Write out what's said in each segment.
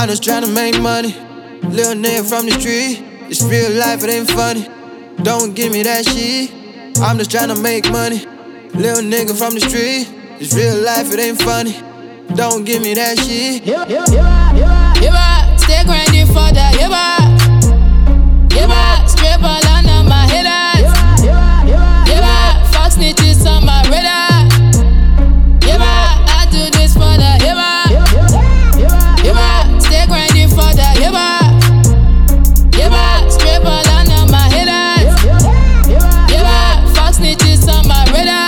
I'm just tryna make money. Little nigga from the street. It's real life, it ain't funny. Don't give me that shit. I'm just tryna make money. Little nigga from the street. It's real life, it ain't funny. Don't give me that shit. Stay grinding for that. Straight ball under my headers. Fox snitches on my radar. I do this for the stay grinding for that. Straight ball under my headers. Fox snitches on my radar.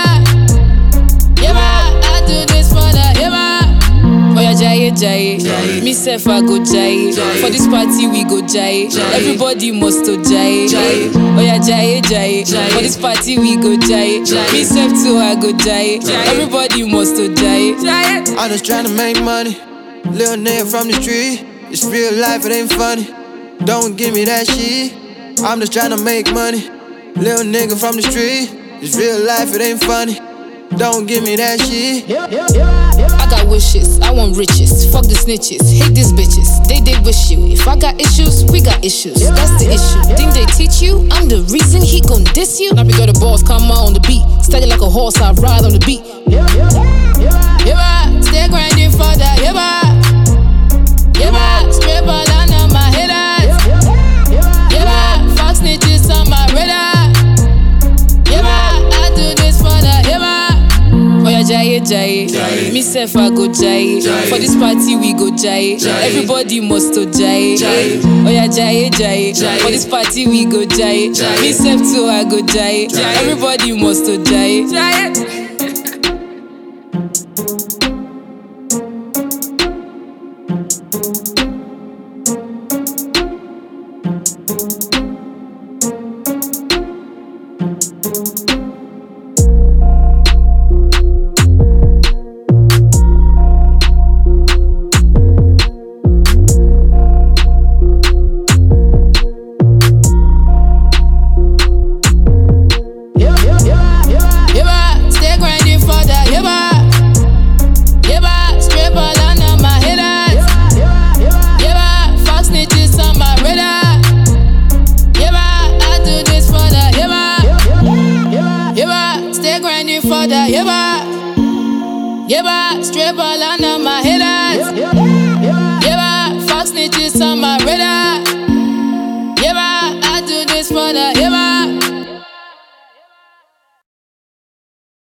I do this for the Oh yeah, jaye. Me self I go jaye. For this party we go jaye. Everybody must to jaye. Oh yeah, jaye. For this party we go jaye. Me self too I go jaye. Everybody must to jaye. I'm just tryna make money. Little nigga from the street. It's real life, it ain't funny. Don't give me that shit. I'm just tryna make money. Little nigga from the street. It's real life, it ain't funny. Don't give me that shit. I got wishes, I want riches. Fuck the snitches, hate these bitches. They wish you. If I got issues, we got issues. That's the issue. Think they teach you? I'm the reason he gon' diss you. Now we got the boss, come on the beat. Steady like a horse, I ride on the beat. Stay grinding for that. Straight ball under my headers. Fox snitches on my radar. I do this for the Oh yeah, jaye. Me self I go jaye. For this party we go jaye. Everybody must to jaye. Oh yeah, jaye. For this party we go jaye. Me self too I go jaye. Everybody must to jaye.